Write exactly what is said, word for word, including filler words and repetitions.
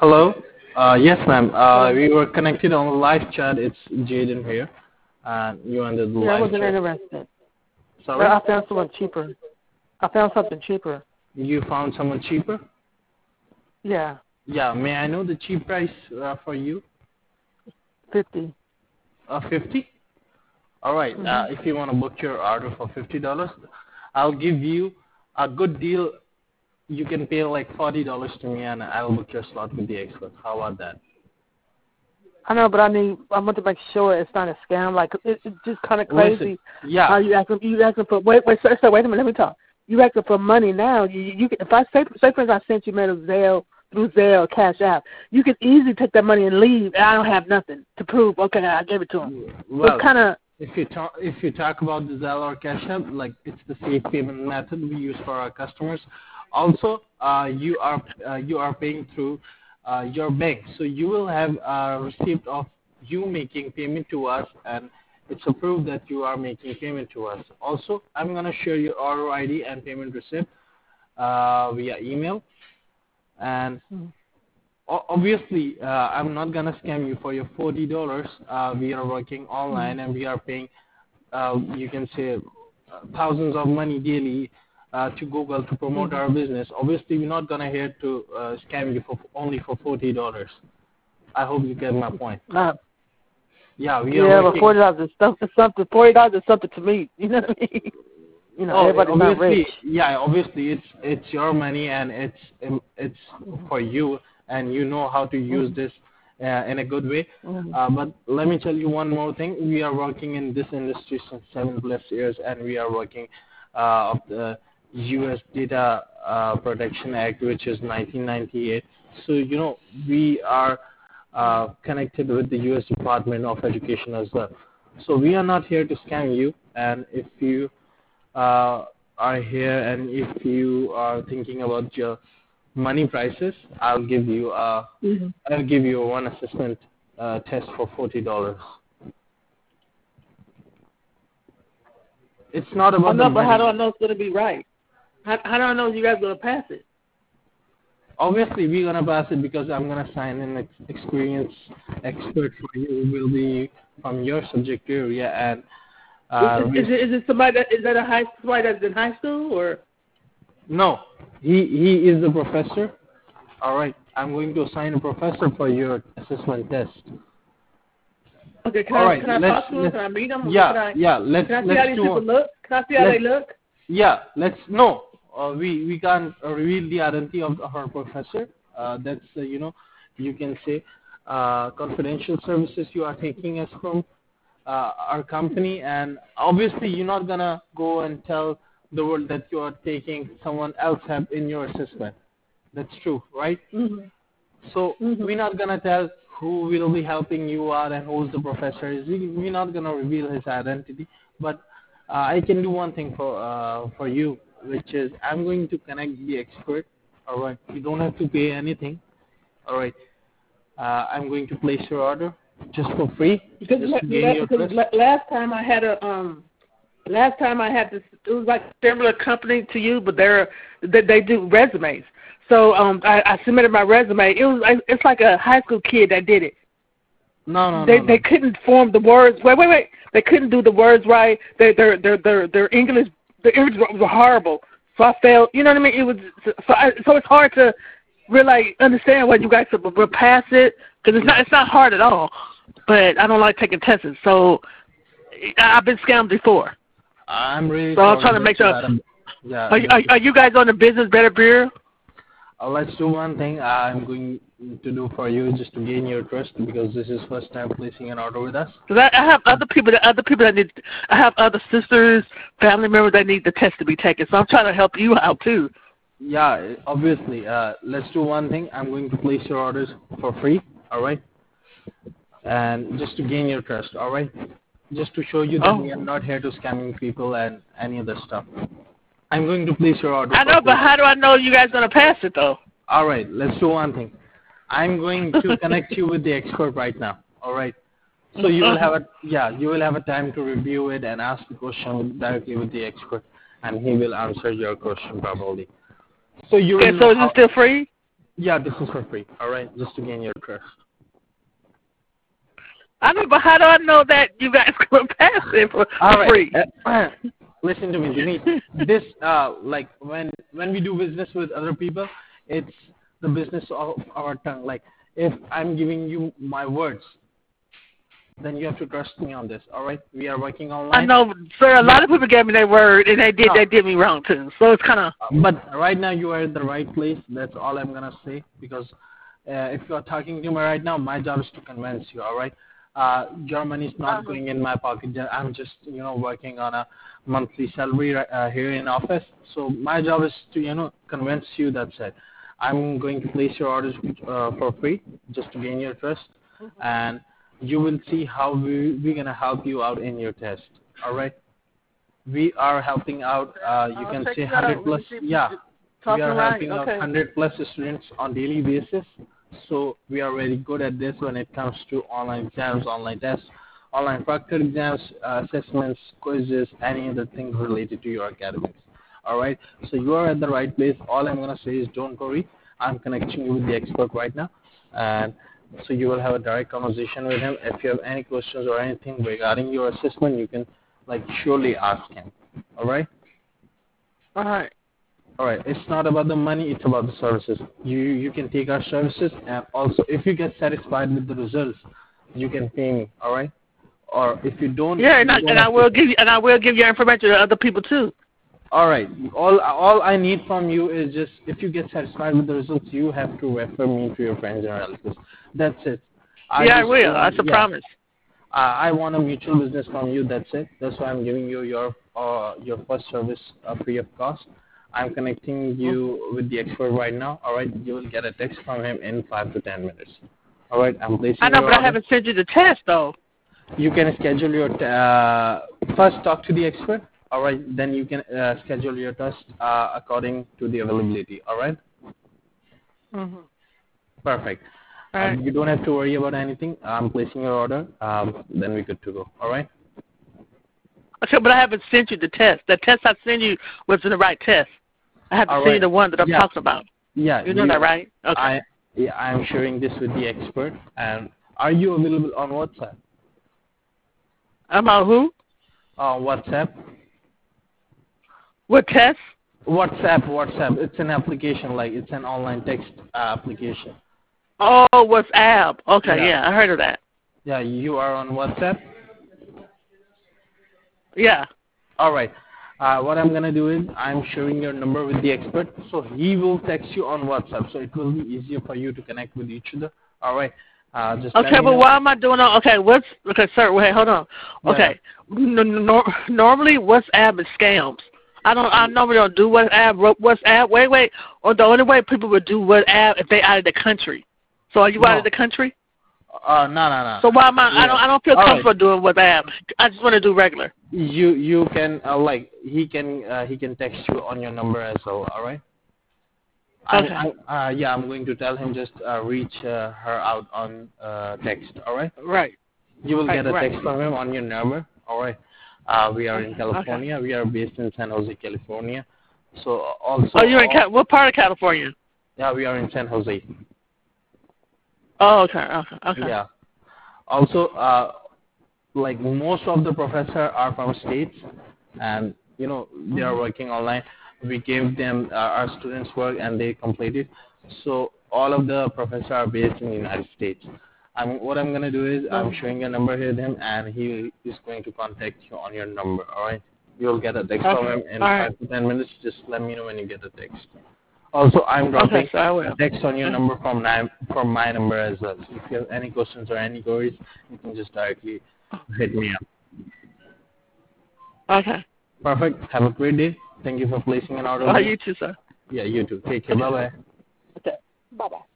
Hello. Uh, yes, ma'am. Uh, Hello. we were connected on live chat. It's Jaden here, and you ended the Yeah, I live wasn't chat. interested. But Sorry. I found someone cheaper. I found something cheaper. You found someone cheaper? Yeah, Yeah. May I know the cheap price uh, for you? fifty. Uh, fifty. All right. Uh, Mhm. if you want to book your order for fifty dollars, I'll give you a good deal. You can pay like forty dollars to me, and I'll book your slot with the expert. How about that? I know, but I need. I want to make sure it's not a scam. Like it, it's just kind of Listen. crazy. Yeah. How you asking? You asking for? Wait, wait, sir, sir, wait a minute. Let me talk. You asking for money now? You, you, you can, if I say, say for instance, I sent you mail Zelle through Zelle, Cash App. You can easily take that money and leave, and I don't have nothing to prove. Okay, I gave it to him. Well, So it's kind of. if you talk if you talk about the Zelle or Cash App, like it's the safe payment method we use for our customers. Also, uh, you are uh, you are paying through uh, your bank, so you will have a receipt of you making payment to us, and it's a proof that you are making payment to us. Also, I'm gonna share your order I D and payment receipt uh, via email, and O- obviously, uh, I'm not gonna scam you for your forty dollars. Uh, we are working online and we are paying, uh, you can say, uh, thousands of money daily uh, to Google to promote Mm-hmm. our business. Obviously, we're not gonna here to uh, scam you for only for forty dollars. I hope you get my point. Uh, Yeah, we are yeah, but working. forty dollars is something. Something. Forty dollars is something to me. You know what I mean? You know, Oh, everybody's not rich. obviously, yeah, obviously, it's it's your money and it's um, it's for you, and you know how to use Mm-hmm. this uh, in a good way. Mm-hmm. Uh, but let me tell you one more thing: we are working in this industry since seven plus years, and we are working uh, of the U S Data uh, Protection Act, which is nineteen ninety-eight. So you know we are uh, connected with the U S Department of Education as well. So we are not here to scam you, and if you uh, are here, and if you are thinking about your money prices, I'll give you a Mm-hmm. I'll give you a one assessment uh, test for forty dollars. It's not I about the know, but how do I money. know it's gonna be right? How, how do I know you guys gonna pass it? Obviously, we're gonna pass it because I'm gonna sign an ex- experienced expert for you who will be from your subject area, and Is, uh, is, we is it is it somebody that is that a high somebody that's in high school or? no, he he is the professor. All right, I'm going to assign a professor for your assessment test. Okay, can All I right, can I let's talk to them? let's Can I meet them? Or yeah can I yeah let's can I see let's how these do people one. look? Can I see how Let's they look? yeah let's no uh, we we can't uh, reveal the identity of our professor. Uh, that's uh, you know you can say uh, confidential services you are taking us from uh, our company, and obviously you're not gonna go and tell the world that you are taking someone else help in your assessment. That's true, right? Mhm. So Mhm. we're not gonna tell who will be helping you out and who's the professor is. We, we're not gonna reveal his identity, but uh, I can do one thing for uh, for you, which is I'm going to connect the expert. All right, you don't have to pay anything. All right, uh, I'm going to place your order just for free, Because just la- to gain la- your because trust. la- last time I had a um last time I had this it was like a similar company to you, but they're they, they do resumes. So um I, I submitted my resume. It was like- it's like a high school kid that did it. No, no, They no, they no. couldn't form the words. Wait, wait, wait. They couldn't do the words right. They their their their their English the English was horrible. So I failed. You know what I mean? It was so I, so it's hard to really understand what you guys will will pass it because it's not it's not hard at all. But I don't like taking tests. So I- I've been scammed before. I'm really So I'm sorry trying to that make you sure. had a yeah. Are, That are, you, are you guys on the Business Better Bureau? uh, let's do one thing. I'm going to do for you just to gain your trust because this is first time placing an order with us. Because I, I have other people that other people that need. I have other sisters, family members that need the test to be taken. So I'm trying to help you out too. Yeah, obviously. Uh, let's do one thing. I'm going to place your orders for free, all right? And just to gain your trust, all right? Just to show you that Oh, we are not here to scamming people and any other stuff. I'm going to place your order I for know, but free. how do I know you guys gonna pass it though? All right, let's do one thing. I'm going to connect you with the expert right now, all right? So you will have a yeah, you will have a time to review it and ask the question directly with the expert, and he will answer your question properly. So you will Okay, know so is it how. still free? Yeah, this is for free. All right, just to gain your trust. I mean, but how do I know that you guys can pass it for, All for right. free? Uh, listen to me, Jimmy. This, uh, like when when we do business with other people, it's the business of our tongue. Like if I'm giving you my words, then you have to trust me on this. All right? We are working online. I know, sir. A lot of people gave me their word, and they did. No. They did me wrong too. So it's kind of. But right now you are at the right place. That's all I'm gonna say because uh, if you are talking to me right now, my job is to convince you. All right? Uh, your money is not Uh-huh. going in my pocket. I'm just, you know, working on a monthly salary uh, here in office. So my job is to, you know, convince you. That's it. I'm going to place your orders uh, for free just to gain your trust, mm-hmm. and you will see how we we're gonna help you out in your test. All right? We are helping out. Uh, you I'll can check say it one hundred out. plus. Yeah, we Talking are right. helping out Okay. one hundred plus students on daily basis. So we are very good at this when it comes to online exams, online tests, online proctor exams, uh, assessments, quizzes, any other things related to your academics. All right. So you are at the right place. All I'm gonna say is don't worry. I'm connecting you with the expert right now, and so you will have a direct conversation with him. If you have any questions or anything regarding your assessment, you can like surely ask him. All right. All right. All right. It's not about the money. It's about the services. You you can take our services, and also if you get satisfied with the results, you can pay me. All right. Or if you don't, Yeah, and I, you and I have will to, give you and I will give your information to other people too. all right. All all I need from you is just if you get satisfied with the results, you have to refer me to your friends and relatives. That's it. I yeah, I just will. want, That's a yeah. promise. Uh, I want a mutual business from you. That's it. That's why I'm giving you your uh, your first service uh, free of cost. I'm connecting you with the expert right now. All right. You will get a text from him in five to ten minutes. All right. I'm placing. I know, your but I order. haven't sent you the test though. You can schedule your t- uh, first talk to the expert. All right. Then you can uh, schedule your test uh, according to the availability. All right. Mm-hmm. Perfect. All Um, right. you don't have to worry about anything. I'm placing your order. Um, then we're good to go. All right. Okay, but I haven't sent you the test. The test I sent you wasn't the right test. I have to All send you right. the one that I'm Yeah. talking about. Yeah. You know you, that, right? Okay. I yeah, I'm sharing this with the expert. And are you available on WhatsApp? I'm on who? Uh, WhatsApp. What test? WhatsApp. WhatsApp. It's an application. Like it's an online text uh, application. Oh, WhatsApp. Okay, Yeah. yeah, I heard of that. Yeah. You are on WhatsApp. Yeah. All right. Uh, what I'm gonna do is I'm sharing your number with the expert, so he will text you on WhatsApp, so it will be easier for you to connect with each other. All right. Uh, just let Okay, me but know. why am I doing all? Okay, what's okay, sir? Wait, hold on. Okay, n- n- nor- normally WhatsApp is scams. I don't. I normally don't do WhatsApp. ro- WhatsApp. Wait, wait. Or the only way people would do WhatsApp if they out of the country. So are you No. out of the country? Uh, no, no, no. So why am I? I don't. I don't feel All comfortable right. doing WhatsApp. I just want to do regular. You you can uh, like he can uh, he can text you on your number as well. All right. I'm, Okay. I'm, uh, yeah, I'm going to tell him just uh, reach uh, her out on uh, text. All right. Right. You will Right, get a right. text from him on your number. All right. Uh, we are in Okay, California. We are based in San Jose, California. So also. Oh, you're in Cal- what part of California? Yeah, we are in San Jose. Oh, okay, okay, okay. Yeah. Also, uh, like most of the professors are from states, and you know they are working online. We gave them uh, our students work, and they completed. So all of the professors are based in the United States. I'm, what I'm gonna do is I'm showing a number here to him, and he is going to contact you on your number. All right. You'll get a text Okay. from him in All five right. to ten minutes. Just let me know when you get a text. Also, I'm dropping Okay, so I will. a text on your number from my, from my number as well. So if you have any questions or any queries, you can just directly hit me up. Okay. Perfect. Have a great day. Thank you for placing an order. Oh, you too, sir. Yeah, you too. Take care. Bye-bye. Okay. Bye-bye.